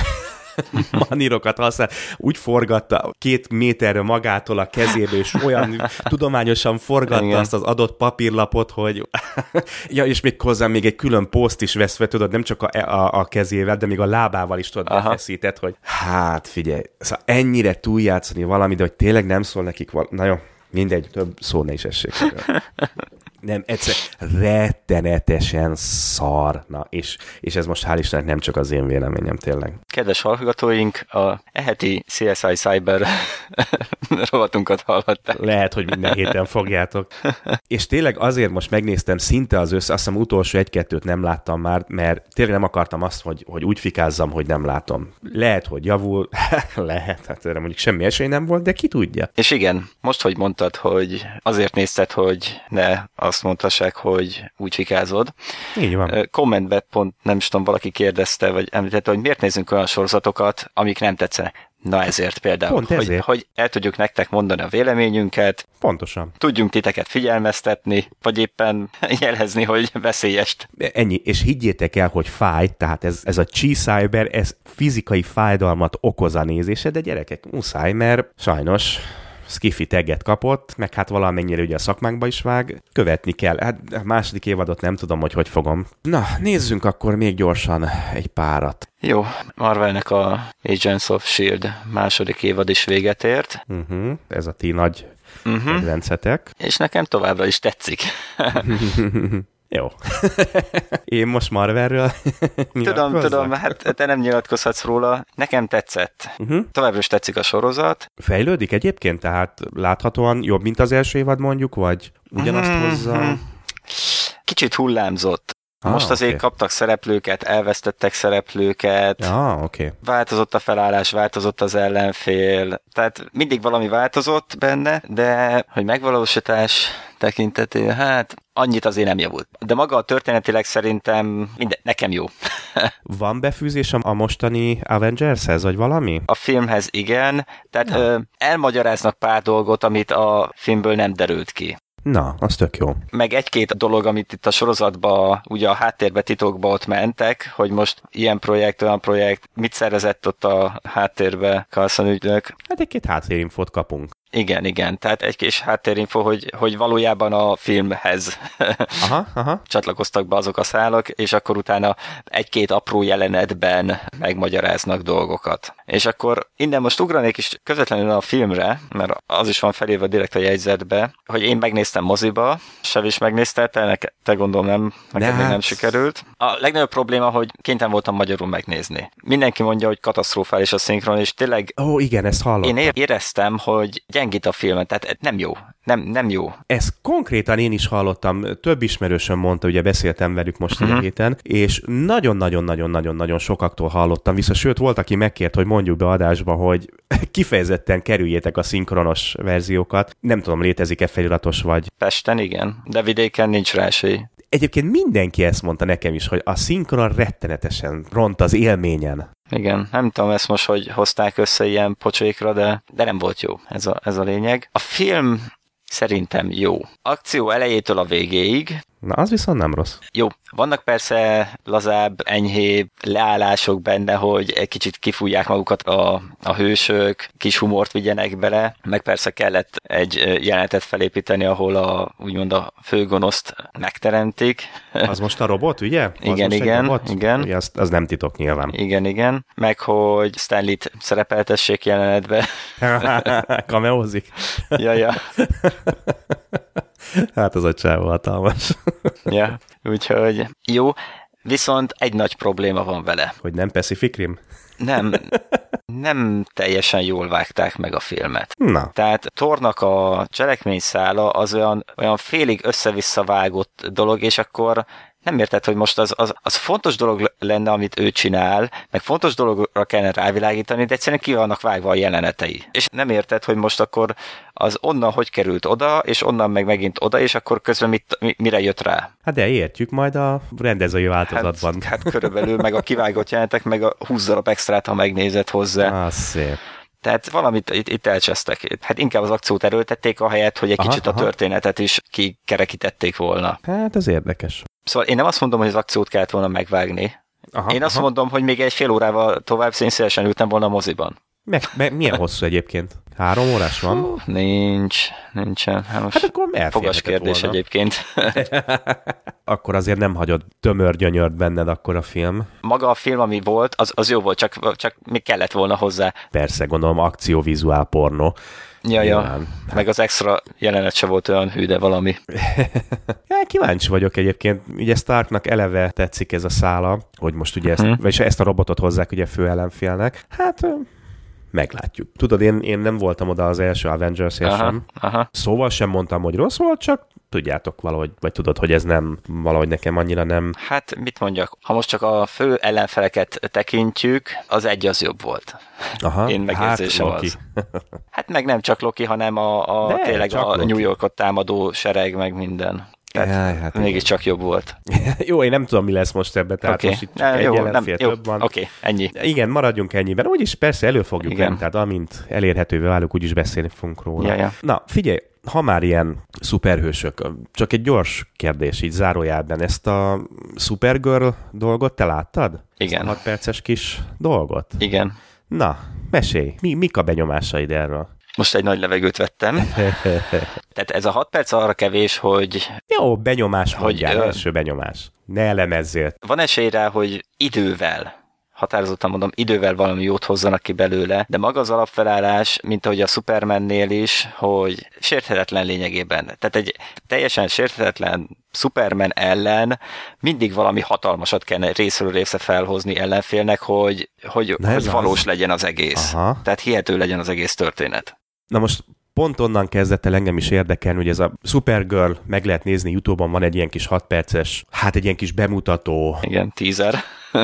manírokat használ, úgy forgatta 2 méterre magától a kezébe, és olyan tudományosan forgatta azt az adott papírlapot, hogy ja, és még hozzá még egy külön poszt is veszve, tudod, nem csak a kezével, de még a lábával is tudod befeszített, hogy hát figyelj, szóval ennyire túljátszani valami, de hogy tényleg nem szól nekik na jó, mindegy, több szó ne is essék. Nem, egyszer rettenetesen szar. Na, és ez most hál' Istennek nem csak az én véleményem, tényleg. Kedves hallgatóink, a heti CSI Cyber rovatunkat hallhatták. Lehet, hogy minden héten fogjátok. És tényleg azért most megnéztem szinte az azt hiszem utolsó 1-2-t nem láttam már, mert tényleg nem akartam azt, hogy úgy fikázzam, hogy nem látom. Lehet, hogy javul, lehet, hát erre mondjuk semmi esély nem volt, de ki tudja. És igen, most, hogy mondtad, hogy azért nézted, hogy ne azt mondhassák, hogy úgy fikázod. Így van. Kommentben pont, nem is tudom, valaki kérdezte, vagy említette, hogy miért nézzünk olyan sorozatokat, amik nem tetszenek. Na ezért például, pont ezért. Hogy el tudjuk nektek mondani a véleményünket. Pontosan. Tudjunk titeket figyelmeztetni, vagy éppen jelezni, hogy veszélyest. Ennyi, és higgyétek el, hogy fáj, tehát ez a Cyber, ez fizikai fájdalmat okoz a nézése, de gyerekek, muszáj, mert sajnos Skiffy tagget kapott, meg hát valamennyire ugye a szakmánkba is vág, követni kell. Hát a második évadot nem tudom, hogy fogom. Na, nézzünk akkor még gyorsan egy párat. Jó, Marvelnek a Agents of S.H.I.E.L.D. második évad is véget ért. Ez a ti nagy kedvencetek. És nekem továbbra is tetszik. Jó. Én most Marvelről Tudom, hát te nem nyilatkozhatsz róla. Nekem tetszett. Továbbra is tetszik a sorozat. Fejlődik egyébként? Tehát láthatóan jobb, mint az első évad mondjuk, vagy ugyanazt hozza? Kicsit hullámzott. Most azért kaptak szereplőket, elvesztettek szereplőket. Változott a felállás, változott az ellenfél. Tehát mindig valami változott benne, de hogy megvalósítás tekintetében, hát annyit azért nem javult. De maga a történetileg szerintem nekem jó. Van befűzés a mostani Avengershez, vagy valami? A filmhez igen, tehát elmagyaráznak pár dolgot, amit a filmből nem derült ki. Na, az tök jó. Meg 1-2 dolog, amit itt a sorozatban, ugye a háttérbe titokba ott mentek, hogy most ilyen projekt, olyan projekt, mit szervezett ott a háttérbe Coulson ügynök. Hát 1-2 háttérinfót kapunk. Igen. Tehát egy kis háttérinfo, hogy valójában a filmhez csatlakoztak be azok a szálak, és akkor utána egy-két apró jelenetben megmagyaráznak dolgokat. És akkor innen most ugranék is közvetlenül a filmre, mert az is van felírva direkt a jegyzetbe, hogy én megnéztem moziba, Sev is megnézte, te gondolom neked még nem sikerült. A legnagyobb probléma, hogy kénytelen voltam magyarul megnézni. Mindenki mondja, hogy katasztrofális a szinkron, és tényleg... Igen, ezt hallottam. Én éreztem, hogy gyengít a filmet, tehát nem jó. Nem jó. Ezt konkrétan én is hallottam, több ismerősöm mondta, ugye beszéltem velük most a héten, és nagyon-nagyon-nagyon-nagyon sokaktól hallottam vissza, sőt volt, aki megkért, hogy mondjuk be adásba, hogy kifejezetten kerüljétek a szinkronos verziókat. Nem tudom, létezik-e feliratos vagy? Pesten igen, de vidéken nincs rá esély. Egyébként mindenki ezt mondta nekem is, hogy a szinkron rettenetesen ront az élményen. Igen, nem tudom ezt most, hogy hozták össze ilyen pocsékra, de nem volt jó, ez a lényeg. A film szerintem jó. Akció elejétől a végéig. Na, az viszont nem rossz. Jó, vannak persze lazább, enyhébb leállások benne, hogy egy kicsit kifújják magukat a hősök, kis humort vigyenek bele, meg persze kellett egy jelenetet felépíteni, ahol úgymond a főgonoszt megteremtik. Az most a robot, ugye? Igen. Ugye, az nem titok nyilván. Igen. Meg hogy Stanley-t szerepeltessék jelenetbe. Kameózik? Ja. Hát az a csávó hatalmas. Ja, úgyhogy jó, viszont egy nagy probléma van vele. Hogy nem Pacific Rim? Nem teljesen jól vágták meg a filmet. Na. Tehát Thornak a cselekményszála az olyan félig össze-vissza vágott dolog, és akkor nem érted, hogy most az fontos dolog lenne, amit ő csinál, meg fontos dologra kellene rávilágítani, de egyszerűen ki vannak vágva a jelenetei. És nem érted, hogy most akkor az onnan hogy került oda, és onnan meg megint oda, és akkor közben mire jött rá. Hát de értjük majd a rendezői változatban. Hát körülbelül, meg a kivágott jelenetek, meg a 20 darab extrát, ha megnézed hozzá. Szép. Tehát valamit itt elcsesztek. Hát inkább az akciót erőltették, ahelyett, hogy egy kicsit a történetet is kikerekítették volna. Hát ez érdekes. Szóval én nem azt mondom, hogy az akciót kellett volna megvágni. Én azt mondom, hogy még egy fél órával tovább szélesen ültem volna a moziban. Milyen hosszú egyébként? 3 órás van? Nincsen. Hát akkor fogas kérdés volna. Egyébként. Akkor azért nem hagyod tömör-gyönyört benned akkor a film. Maga a film, ami volt, az jó volt, csak még kellett volna hozzá. Persze, gondolom akció-vizuál pornó. Ja. Meg az extra jelenet se volt olyan hű, de valami. Kíváncsi vagyok egyébként. Ugye Starknak eleve tetszik ez a szála, hogy most ugye ezt a robotot hozzák ugye fő ellenfélnek. Hát meglátjuk. Tudod, én nem voltam oda az első Avengers-ért sem. Szóval sem mondtam, hogy rossz volt, csak tudjátok valahogy, vagy tudod, hogy ez nem, valahogy nekem annyira nem... Hát mit mondjak, ha most csak a fő ellenfeleket tekintjük, az egy az jobb volt. Én megérzésem az. Hát meg nem csak Loki, hanem tényleg a New Yorkot támadó sereg, meg minden. Hát mégiscsak jobb volt. Jó, én nem tudom, mi lesz most ebben, tehát most itt csak egy ellenfél több van. Oké, ennyi. Igen, maradjunk ennyiben. Úgyis persze elő fogjuk lenni, tehát amint elérhetővé válunk, úgyis beszélni fogunk róla. Ja. Na, figyelj, ha már ilyen szuperhősök, csak egy gyors kérdés így zárójelben, ezt a Supergirl dolgot te láttad? Igen. Ezt a 6 perces kis dolgot? Igen. Na, mesélj, mik a benyomásaid erről? Most egy nagy levegőt vettem. Tehát ez a 6 perc arra kevés, hogy... Jó, benyomás mondjál, első benyomás. Ne elemezzél. Van esély rá, hogy határozottan mondom, idővel valami jót hozzanak ki belőle, de maga az alapfelállás, mint ahogy a Supermannél is, hogy sérthetetlen lényegében. Tehát egy teljesen sérthetetlen Superman ellen mindig valami hatalmasat kellene részről részre felhozni ellenfélnek, hogy valós legyen az egész. Aha. Tehát hihető legyen az egész történet. Na most pont onnan kezdett el engem is érdekelni, hogy ez a Supergirl, meg lehet nézni, YouTube-on van egy ilyen kis 6 perces, egy ilyen kis bemutató. Igen, teaser,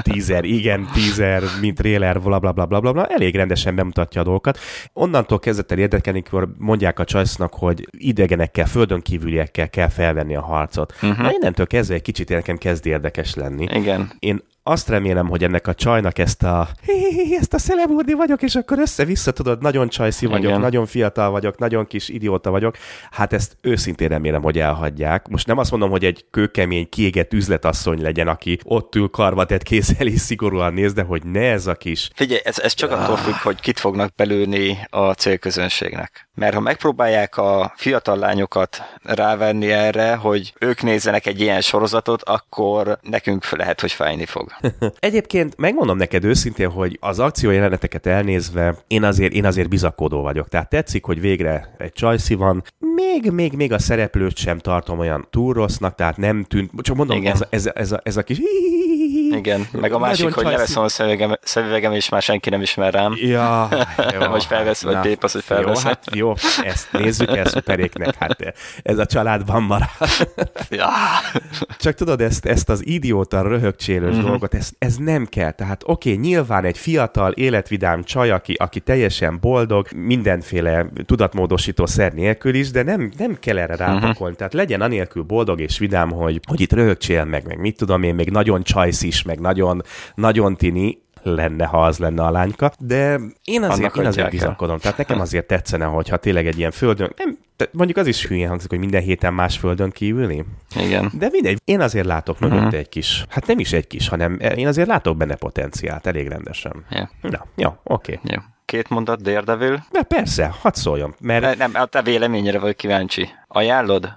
mint trailer, blablabla, elég rendesen bemutatja a dolgokat. Onnantól kezdett el érdekelni, amikor mondják a Choice-nak, hogy idegenekkel, földön kívüliekkel kell felvenni a harcot. Na innentől kezdve egy kicsit nekem kezd érdekes lenni. Igen. Én azt remélem, hogy ennek a csajnak ezt a celebúrni vagyok, és akkor össze-vissza tudod, nagyon csajszi vagyok, igen, nagyon fiatal vagyok, nagyon kis idióta vagyok. Hát ezt őszintén remélem, hogy elhagyják. Most nem azt mondom, hogy egy kőkemény, kiégett üzletasszony legyen, aki ott ül karbatett kézzel és szigorúan néz, de hogy ne ez a kis... Figyelj, ez csak attól függ, hogy kit fognak belőni a célközönségnek. mert ha megpróbálják a fiatal lányokat rávenni erre, hogy ők nézzenek egy ilyen sorozatot, akkor nekünk lehet, hogy fájni fog. Egyébként megmondom neked őszintén, hogy az akciójeleneteket elnézve én azért bizakodó vagyok. Tehát tetszik, hogy végre egy csajszi van. Még a szereplőt sem tartom olyan túl rossznak, tehát nem tűnt. Csak mondom, ez a kis... Igen, meg a másik, hogy leveszem a szemüvegem, és már senki nem ismer rám. Ja, jó. Vagy felvesz, vagy tépasz, hogy felvesz. Jó, ezt nézzük el szuperéknek, hát ez a családban marad. Ja. Csak tudod, ezt az idióta röhögcsélős dolgot, ez nem kell. Tehát oké, nyilván egy fiatal, életvidám csaj, aki teljesen boldog, mindenféle tudatmódosító szer nélkül is, de nem kell erre rápakolni. Tehát legyen anélkül boldog és vidám, hogy itt röhögcsél meg mit tudom én, még nagyon csajsz is, meg nagyon, nagyon tini lenne, ha az lenne a lányka, de én azért bizakodom. Tehát nekem azért tetszene, hogyha tényleg egy ilyen földön, mondjuk az is hülyén hangzik, hogy minden héten más földön kívülni. Igen. De mindegy, én azért látok mögötte egy kis, hát nem is egy kis, hanem én azért látok benne potenciált, elég rendesen. Yeah. Na, jó, oké. Yeah. 2 mondat, Daredevil? De persze, hadd szóljon. Mert... Nem, a te véleményére vagy kíváncsi. Ajánlod?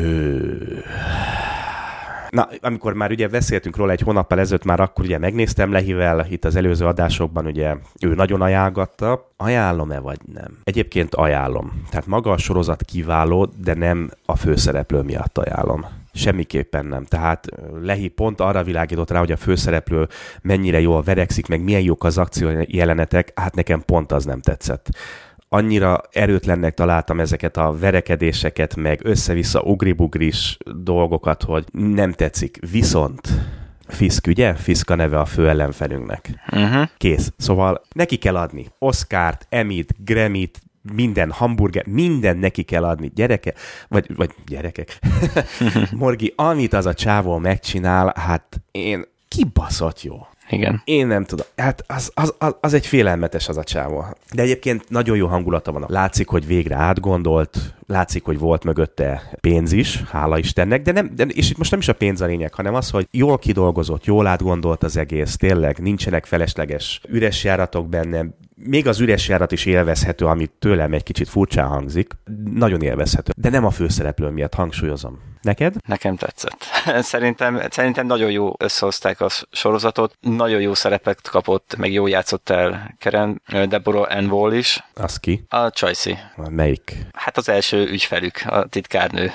Na, amikor már ugye beszéltünk róla egy hónappal ezelőtt, már akkor ugye megnéztem Lehivel itt az előző adásokban, ugye ő nagyon ajánlgatta. Ajánlom-e vagy nem? Egyébként ajánlom. Tehát maga a sorozat kiváló, de nem a főszereplő miatt ajánlom. Semmiképpen nem. Tehát Lehi pont arra világított rá, hogy a főszereplő mennyire jól verekszik, meg milyen jók az akció jelenetek, hát nekem pont az nem tetszett. Annyira erőtlennek találtam ezeket a verekedéseket, meg össze-vissza ugribugris dolgokat, hogy nem tetszik. Viszont Fisk, ugye? Fisk a neve a fő ellenfelünknek. Kész. Szóval neki kell adni Oscart, Emmyt, Grammyt, minden hamburger, minden neki kell adni. Vagy gyerekek. Morgi, amit az a csávó megcsinál, hát én kibaszott jó. Igen. Én nem tudom. Hát az egy félelmetes az a csávó. De egyébként nagyon jó hangulata van. Látszik, hogy végre átgondolt, látszik, hogy volt mögötte pénz is, hála Istennek, de és itt most nem is a pénz a lényeg, hanem az, hogy jól kidolgozott, jól átgondolt az egész, tényleg nincsenek felesleges üres járatok benne, még az üres járat is élvezhető, amit tőlem egy kicsit furcsán hangzik, nagyon élvezhető, de nem a főszereplő miatt, hangsúlyozom. Neked? Nekem tetszett. Szerintem nagyon jó összehozták a sorozatot, nagyon jó szerepet kapott, meg jó játszott el Karen, Deborah Ann Wall is. Az ki? A Chelsea. Melyik? Hát az első ügyfelük, a titkárnő.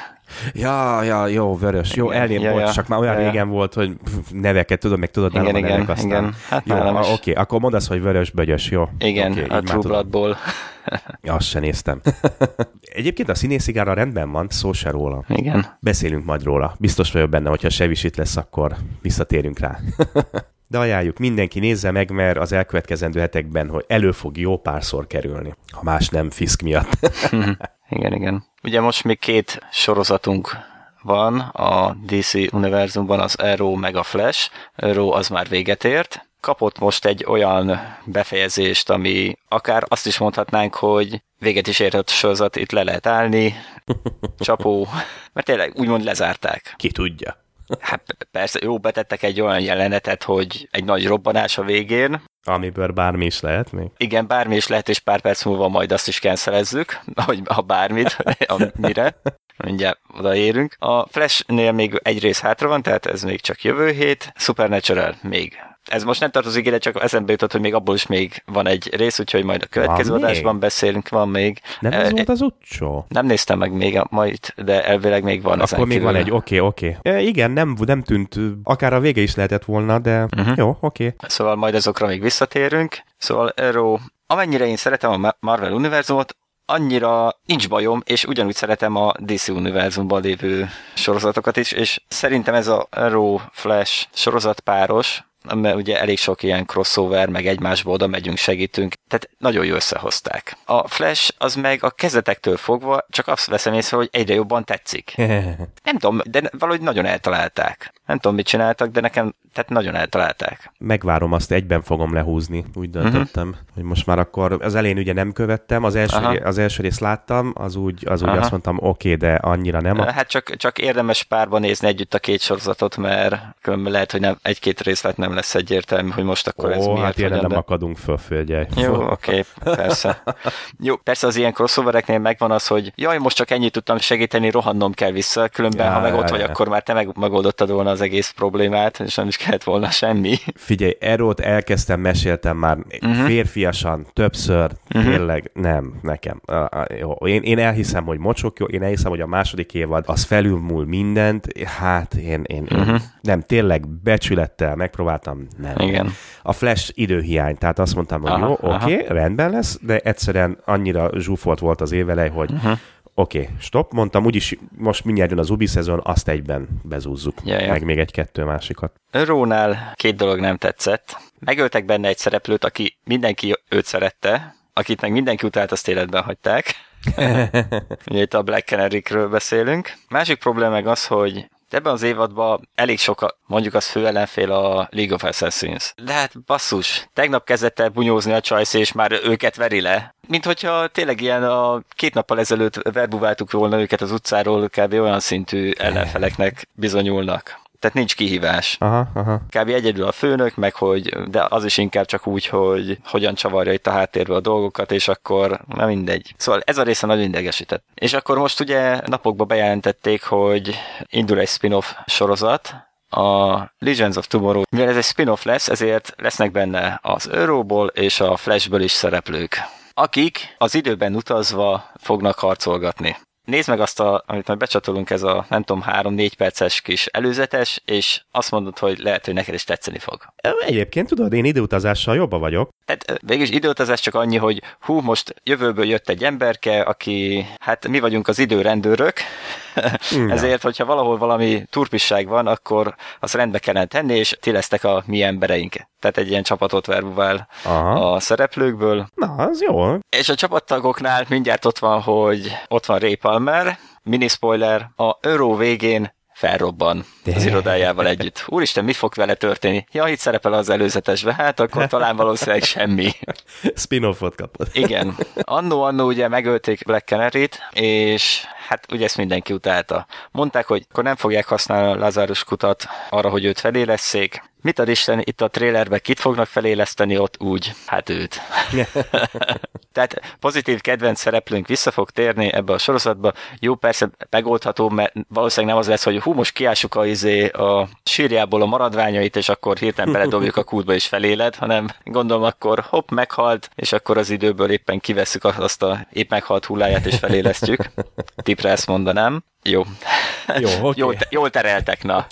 Ja, jó, Vörös. Jó, elnézést, csak már olyan régen volt, hogy neveket tudod, meg tudod nálam a nevek aztán. Igen. Hát jó, oké, akkor mondd azt, hogy Vörös Bögyös, jó? Igen, okay, a True Bloodból. Azt se néztem. Egyébként a színészigára rendben van, szó se róla. Igen. Beszélünk majd róla. Biztos vagyok benne, hogyha Sevis itt lesz, akkor visszatérünk rá. De ajánljuk, mindenki nézze meg, mert az elkövetkezendő hetekben, hogy elő fog jó párszor kerülni. Ha más nem, Fisk miatt. Igen. Ugye most még 2 sorozatunk van a DC univerzumban, az Arrow meg a Flash. Arrow az már véget ért. Kapott most egy olyan befejezést, ami akár azt is mondhatnánk, hogy véget is érhet a sorozat, itt le lehet állni, csapó, mert tényleg úgymond lezárták. Ki tudja. Hát persze, jó, betettek egy olyan jelenetet, hogy egy nagy robbanás a végén. Amiből bármi is lehet még. Igen, bármi is lehet, és pár perc múlva majd azt is cancelezzük, ha bármit, mire. Mindjárt odaérünk. A Flash-nél még egy rész hátra van, tehát ez még csak jövő hét. Supernatural még. Ez most nem tartozik ide, csak eszembe jutott, hogy még abból is még van egy rész, úgyhogy majd a következő adásban beszélünk, van még. Nem ez volt az utcsó? Nem néztem meg még majd, de elvileg még van. Akkor még van egy, oké. Igen, nem tűnt, akár a vége is lehetett volna, de jó, oké. Szóval majd azokra még visszatérünk. Szóval Arrow, amennyire én szeretem a Marvel univerzumot, annyira nincs bajom, és ugyanúgy szeretem a DC univerzumban lévő sorozatokat is, és szerintem ez a Arrow Flash sorozatpáros, mert ugye elég sok ilyen crossover, meg egymásba oda megyünk, segítünk, tehát nagyon jó összehozták. A Flash az meg a kezdetektől fogva csak azt veszem észre, hogy egyre jobban tetszik. Nem tudom, de valahogy nagyon eltalálták. Nem tudom, mit csináltak, de nekem tehát nagyon eltalálták. Megvárom, azt egyben fogom lehúzni. Úgy döntöttem, hogy most már akkor az elején ugye nem követtem, az első részt láttam, az úgy azt mondtam, oké, de annyira nem. Hát csak érdemes párban nézni együtt a két sorozatot, mert különben lehet, hogy nem, egy-két részlet nem lesz egyértelmű, hogy most akkor ez miért. Hát ilyen nem akadunk föl, figyelj. Jó, oké, persze. Jó, persze az ilyen crossovereknél megvan az, hogy jaj, most csak ennyit tudtam segíteni, rohannom kell vissza, különben ha meg ott vagy, akkor már te megoldottad volna az egész problémát, és nem is kellett volna semmi. Figyelj, Arrowt elkezdtem, meséltem már férfiasan, többször, tényleg nem, nekem. Jó, én elhiszem, hogy mocsok jó, én elhiszem, hogy a második évad az felülmúl mindent, hát én nem, tényleg becsülettel megpróbáltam, nem. Igen. A Flash időhiány, tehát azt mondtam, hogy jó, oké, rendben lesz, de egyszerűen annyira zsúfolt volt az évelej, hogy oké, stop, mondtam, úgyis most mindjárt jön az Ubi szezon, azt egyben bezúzzuk, meg még egy-kettő másikat. Rónál két dolog nem tetszett. Megöltek benne egy szereplőt, aki mindenki őt szerette, akit meg mindenki utált, azt életben hagyták. Ugye itt a Black Canary-ről beszélünk. Másik probléma meg az, hogy ebben az évadban elég sok, mondjuk az fő ellenfél a League of Assassins. De hát basszus, tegnap kezdett el bunyózni a csajsz, és már őket veri le. Mint hogyha tényleg ilyen a 2 nappal ezelőtt verbuváltuk volna őket az utcáról, kb. Olyan szintű ellenfeleknek bizonyulnak. Tehát nincs kihívás. Kb. Egyedül a főnök, meg de az is inkább csak úgy, hogy hogyan csavarja itt a háttérbe a dolgokat, és akkor na mindegy. Szóval ez a része nagyon idegesített. És akkor most ugye napokban bejelentették, hogy indul egy spin-off sorozat, a Legends of Tomorrow. Mivel ez egy spin-off lesz, ezért lesznek benne az Arrowból és a Flashből is szereplők, akik az időben utazva fognak harcolgatni. Nézd meg azt, amit majd becsatolunk, ez a nem tudom 3-4 perces kis előzetes, és azt mondod, hogy lehet, hogy neked is tetszeni fog. Egyébként tudod, én időutazással jobban vagyok. Tehát végülis időutazás csak annyi, hogy most jövőből jött egy emberke, aki, hát mi vagyunk az időrendőrök, ezért, hogyha valahol valami turpisság van, akkor azt rendbe kellene tenni, és ti lesztek a mi embereink. Tehát egy ilyen csapatot verbuvál a szereplőkből. Na, az jó. És a csapattagoknál mindjárt ott van Ray Palmer, mini spoiler, a Arrow végén felrobban az irodájával együtt. Úristen, mi fog vele történni? Ja, itt szerepel az előzetesbe, hát akkor talán valószínűleg semmi. Spin-offot kapod. Igen. Annó ugye megölték Black Canary-t, és hát ugye ezt mindenki utálta. Mondták, hogy akkor nem fogják használni a Lazarus kutat arra, hogy őt felélesszék. Mit ad Isten, itt a trailerben kit fognak feléleszteni ott úgy? Hát őt. Tehát pozitív kedvenc szereplőnk vissza fog térni ebbe a sorozatba. Jó, persze megoldható, mert valószínűleg nem az lesz, hogy most kiássuk a sírjából a maradványait, és akkor hirtelen beledobjuk a kútba és feléled, hanem gondolom akkor hopp, meghalt, és akkor az időből éppen kivesszük azt a épp meghalt hulláját és felélesztjük. Tipre ezt mondanám. Jó. Okay. Jól tereltek, na.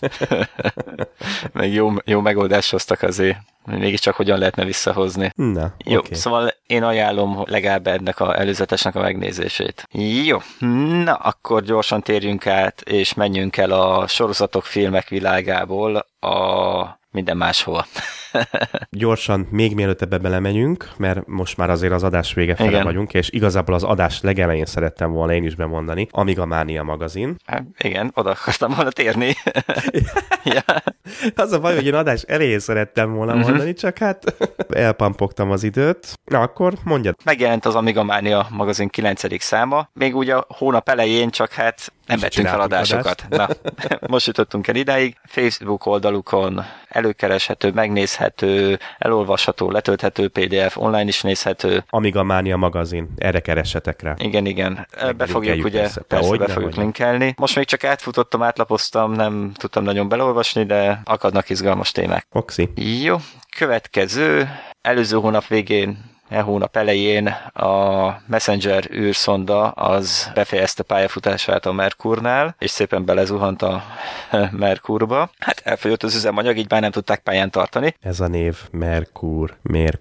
Meg jó megoldást hoztak azért. Mégiscsak hogyan lehetne visszahozni. Na, jó, okay. Szóval én ajánlom legalább ennek a előzetesnek a megnézését. Jó, na akkor gyorsan térjünk át, és menjünk el a sorozatok, filmek világából a minden máshova. Gyorsan, még mielőtt ebbe belemegyünk, mert most már azért az adás vége fele vagyunk, és igazából az adás legelején szerettem volna én is bemondani, Amigamania magazin. Igen, oda akartam volna térni. Ja. Az a baj, hogy én adás elején szerettem volna mondani, csak hát elpampogtam az időt. Na, akkor mondjad. Megjelent az Amigamania magazin 9. száma, még úgy a hónap elején, csak hát nem vettünk fel adásokat. Na, most jutottunk el idáig. Facebook oldalukon előkereshető, megnézhető, elolvasható, letölthető PDF, online is nézhető. Amigamania magazin, erre keressetek rá. Igen. Be fogjuk be fogjuk linkelni. Most még csak átlapoztam, nem tudtam nagyon belolvasni, de akadnak izgalmas témák. Oxi. Jó, következő, előző hónap végén, hónap elején a Messenger űrszonda az befejezte pályafutását a Merkurnál, és szépen belezuhant a Merkurba. Hát elfogyott az üzemanyag, így már nem tudták pályán tartani. Ez a név Merkur.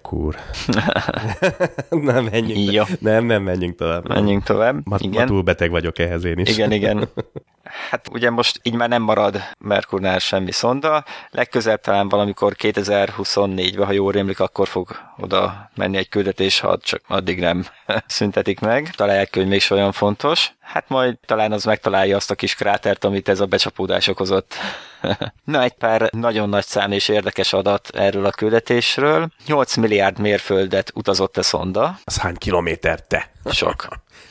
Nem menjünk tovább. Menjünk tovább. Ma túl beteg vagyok ehhez én is. Igen. Hát ugye most így már nem marad Merkurnál semmi szonda. Legközelebb talán valamikor 2024-ben, ha jól rémlik, akkor fog oda menni egy küldetés, ha csak addig nem szüntetik meg. Találják, hogy mégis olyan fontos. Hát majd talán az megtalálja azt a kis krátert, amit ez a becsapódás okozott. Na, egy pár nagyon nagy szám és érdekes adat erről a küldetésről. 8 milliárd mérföldet utazott a szonda. Az hány kilométer, te? Sok.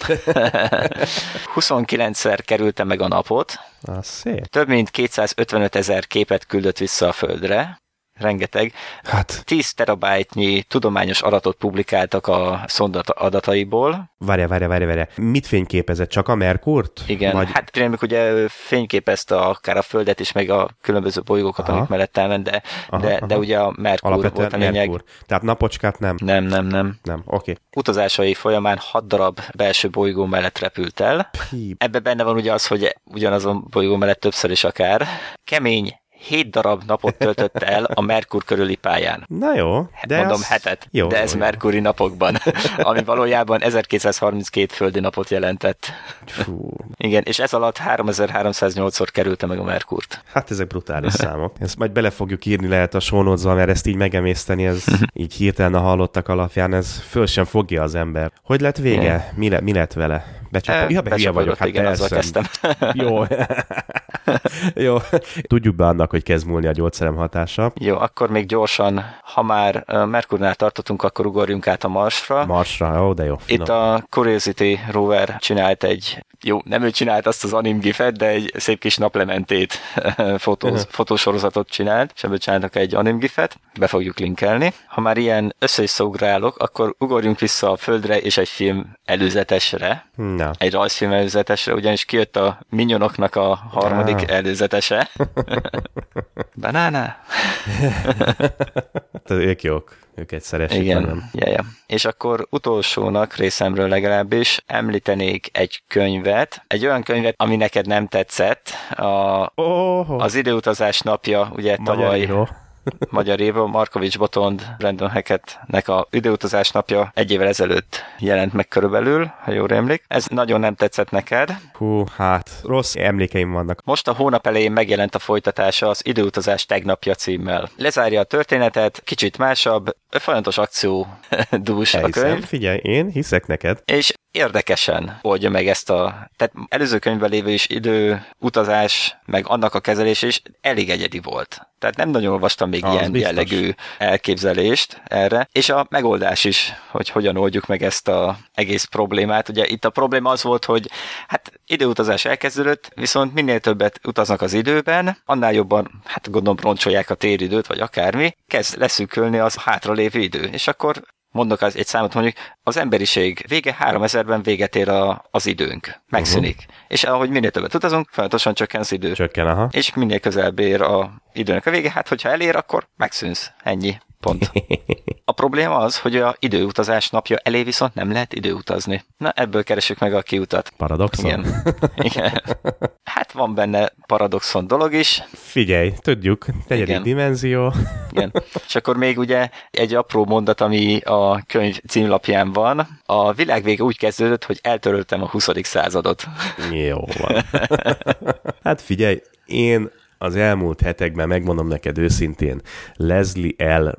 29-szer kerülte meg a napot. Az szép. Több mint 255 000 képet küldött vissza a Földre. Rengeteg. Hát. 10 terabájtnyi tudományos adatot publikáltak a szonda adataiból. Várja. Mit fényképezett? Csak a Merkurt? Igen, vagy... hát reméljük, ugye fényképezte akár a Földet is, meg a különböző bolygókat, amik mellett elment, de ugye a Merkur alapvetően volt a lényeg. Merkur. Tehát napocskát nem? Nem. Oké. Utazásai folyamán 6 darab belső bolygó mellett repült el. Ebben benne van ugye az, hogy ugyanazon bolygó mellett többször is akár. Kemény 7 darab napot töltött el a Merkur körüli pályán. Na jó. De mondom 7-et, jó, de ez jó. merkuri napokban, ami valójában 1232 földi napot jelentett. Fú. Igen, és ez alatt 3308-szor kerülte meg a Merkurt. Hát ezek brutális számok. Ezt majd bele fogjuk írni lehet a show notes-ba, mert ezt így megemészteni, ez így hirtelen a hallottak alapján, ez föl sem fogja az ember. Hogy lett vége? Mi lett vele? Hülye vagyok, hát igen, azzal kezdtem. Jó. Jó. Tudjuk be annak, hogy kezd múlni a gyógyszerem hatása. Jó, akkor még gyorsan, ha már Merkurnál tartottunk, akkor ugorjunk át a Marsra. Marsra, de jó. Itt a Curiosity rover csinált nem ő csinált azt az animgifet, de egy szép kis naplementét, fotósorozatot csinált, és ebből csináltak egy animgifet, be fogjuk linkelni. Ha már ilyen össze is szógrálok, akkor ugorjunk vissza a Földre és egy film előzetesre. Na. Egy rajzfilm előzetesre, ugyanis kijött a Minionoknak a harmadik előzetese. Banana! Ők jók. Őket szeressük. Igen. Ja. És akkor utolsónak részemről legalábbis említenék egy könyvet, egy olyan könyvet, ami neked nem tetszett. Az időutazás napja, ugye tavaly magyar író, Markovics Botond, Brandon Hackettnek a időutazás napja 1 évvel ezelőtt jelent meg körülbelül, ha jól emlék. Ez nagyon nem tetszett neked. Hú, hát rossz emlékeim vannak. Most a hónap elején megjelent a folytatása az Időutazás tegnapja címmel. Lezárja a történetet, kicsit másabb, folyamatos akció dús a könyv. Figyelj, én hiszek neked. És érdekesen oldja meg ezt tehát előző könyvben lévő is időutazás, meg annak a kezelés is elég egyedi volt. Tehát nem nagyon olvastam még ilyen biztos jellegű elképzelést erre, és a megoldás is, hogy hogyan oldjuk meg ezt az egész problémát. Ugye itt a probléma az volt, hogy hát időutazás elkezdődött, viszont minél többet utaznak az időben, annál jobban, hát gondolom roncsolják a téridőt, vagy akármi, kezd leszűkölni az hátralévő idő, és akkor mondok egy számot, mondjuk az emberiség vége 3000-ben véget ér az időnk. Megszűnik. És ahogy minél többet utazunk, folyamatosan csökken az idő. Csökken, aha. És minél közelebb ér az időnek a vége, hát hogyha elér, akkor megszűnsz. Ennyi. Pont. A probléma az, hogy a időutazás napja elé viszont nem lehet időutazni. Na, ebből keresünk meg a kiutat. Paradoxon? Igen. Hát van benne paradoxon dolog is. Figyelj, tudjuk, negyedik dimenzió. Igen. És akkor még ugye egy apró mondat, ami a könyv címlapján van. A világ vége úgy kezdődött, hogy eltöröltem a 20. századot. Jó van. Hát figyelj, én az elmúlt hetekben, megmondom neked őszintén, Leslie L.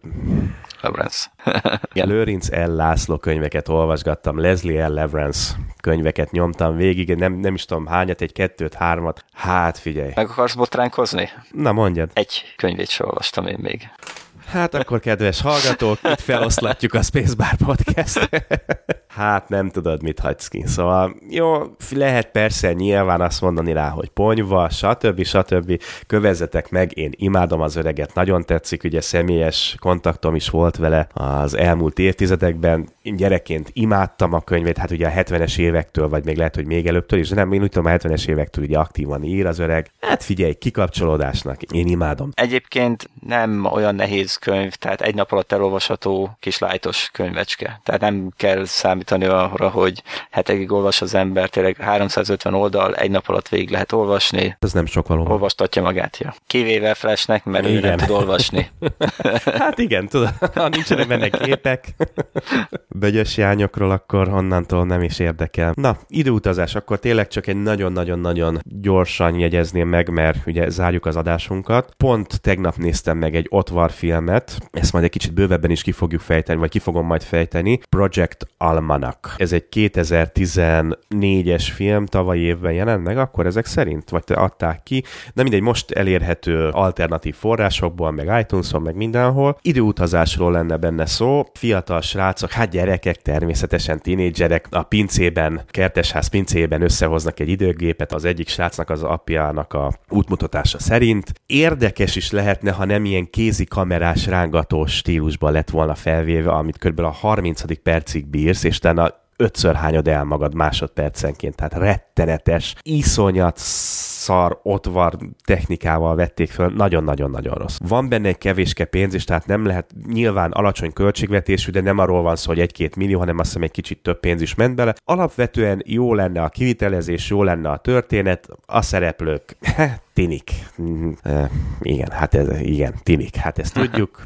Lőrinc L. László könyveket olvasgattam, Leslie L. Levrance könyveket nyomtam végig, nem is tudom hányat, 1, 2, 3. Hát figyelj. Meg akarsz botránkozni? Na mondjad. Egy könyvét sem olvastam én még. Hát akkor, kedves hallgatók, itt feloszlatjuk a Spacebar Podcast. Hát nem tudod, mit hagysz ki. Szóval jó, lehet persze nyilván azt mondani rá, hogy ponyva, stb. Kövezzetek meg, én imádom az öreget, nagyon tetszik, ugye személyes kontaktom is volt vele az elmúlt évtizedekben. Én gyerekként imádtam a könyvét, hát ugye a 70-es évektől, vagy még lehet, hogy még előbbtől is, de nem, én úgy tudom, a 70-es évektől ugye aktívan ír az öreg. Hát figyelj, kikapcsolódásnak, én imádom. Egyébként nem olyan nehéz könyv, tehát egy nap alatt elolvasható kis lájtos könyvecske. Tehát nem kell számítani arra, hogy hetekig olvas az ember, tényleg 350 oldal egy nap alatt végig lehet olvasni. Ez nem sok valóban. Olvastatja magát, ja. Kivéve Flashnek, mert ő nem tud olvasni. Hát igen, tudod, ha nincsenek benne képek, bögyös jányokról, akkor onnantól nem is érdekel. Na, időutazás, akkor tényleg csak egy nagyon-nagyon-nagyon gyorsan jegyezném meg, mert ugye zárjuk az adásunkat. Pont tegnap néztem meg egy Otvar film filmet, ezt majd egy kicsit bővebben is ki fogjuk fejteni, vagy ki fogom majd fejteni, Project Almanac. Ez egy 2014-es film, tavalyi évben jelent meg, akkor ezek szerint, vagy adták ki, de mindegy, most elérhető alternatív forrásokból, meg iTunes-on, meg mindenhol. Időutazásról lenne benne szó, fiatal srácok, hát gyerekek, természetesen tínédzserek, a pincében, kertesház pincében összehoznak egy időgépet az egyik srácnak, az apjának a útmutatása szerint. Érdekes is lehetne, ha nem ilyen kézi kamerás, rángatós stílusban lett volna felvéve, amit kb. A 30. percig bírsz, és utána 5-ször hányod el magad másodpercenként, tehát rettenetes, iszonyat szar, ottvar technikával vették föl, nagyon-nagyon-nagyon rossz. Van benne egy kevéske pénz, és tehát nem lehet, nyilván alacsony költségvetésű, de nem arról van szó, hogy 1-2 millió, hanem azt hiszem egy kicsit több pénz is ment bele. Alapvetően jó lenne a kivitelezés, jó lenne a történet, a szereplők, tinik. Igen, tinik, hát ezt tudjuk.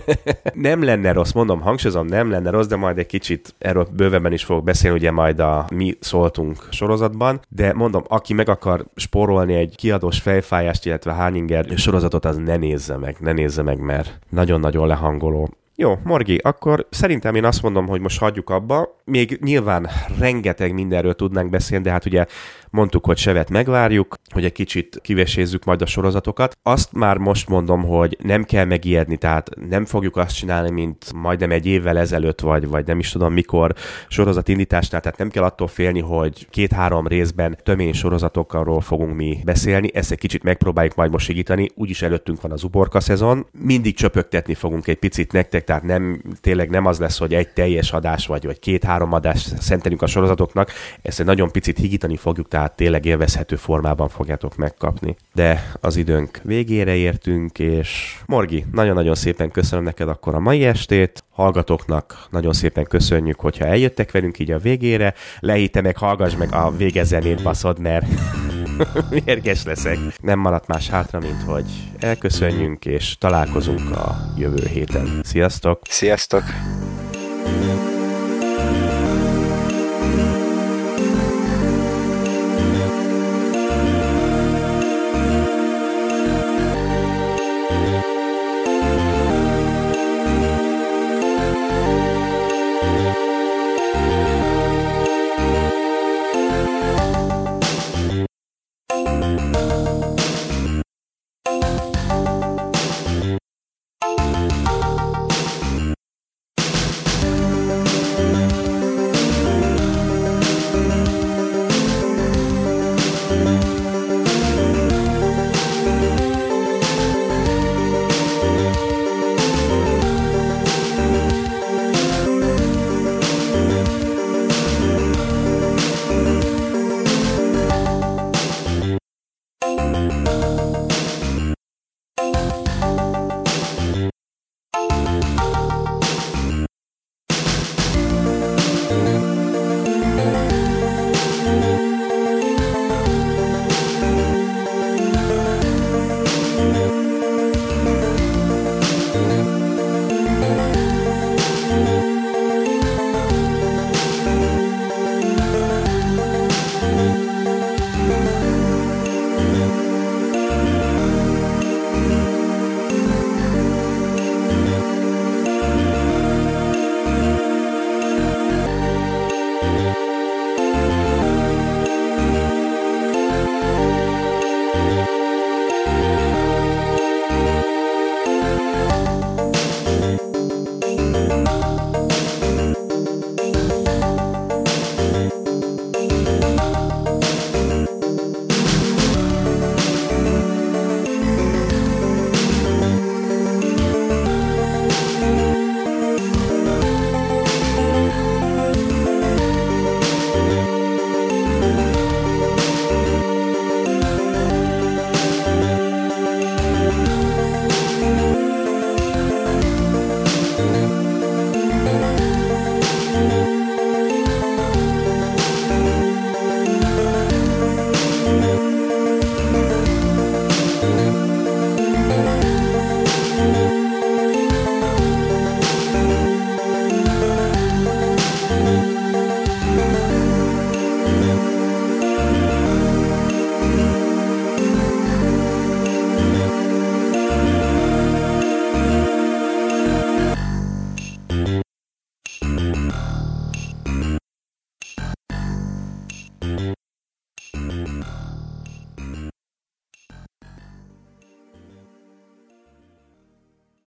Nem lenne rossz, mondom, hangsúlyozom, nem lenne rossz, de majd egy kicsit erről bővebben is fogok beszélni, ugye majd a Mi Szóltunk sorozatban, de mondom, aki meg akar spórolni egy kiadós fejfájást, illetve Háninger sorozatot, az ne nézze meg, mert nagyon-nagyon lehangoló. Jó, Morgi, akkor szerintem én azt mondom, hogy most hagyjuk abba. Még nyilván rengeteg mindenről tudnánk beszélni, de hát ugye mondtuk, hogy Sevet megvárjuk, hogy egy kicsit kivesézzük majd a sorozatokat. Azt már most mondom, hogy nem kell megijedni, tehát nem fogjuk azt csinálni, mint majdnem egy évvel ezelőtt, vagy nem is tudom mikor sorozatindításnál, tehát nem kell attól félni, hogy 2-3 részben tömény sorozatokról fogunk mi beszélni. Ezt egy kicsit megpróbáljuk majd most segíteni, úgyis előttünk van az uborka szezon. Mindig csöpögtetni fogunk egy picit nektek, tehát tényleg nem az lesz, hogy egy teljes adás vagy 2-3 adást szentelünk a sorozatoknak, ezt egy nagyon picit higítani fogjuk, tehát tényleg élvezhető formában fogjátok megkapni. De az időnk végére értünk, és Morgi, nagyon-nagyon szépen köszönöm neked akkor a mai estét, hallgatóknak nagyon szépen köszönjük, hogyha eljöttek velünk így a végére, Leite meg hallgass meg a végezenét, baszod, mert mérges leszek. Nem maradt más hátra, mint hogy elköszönjünk, és találkozunk a jövő héten. Sziasztok! Sziasztok!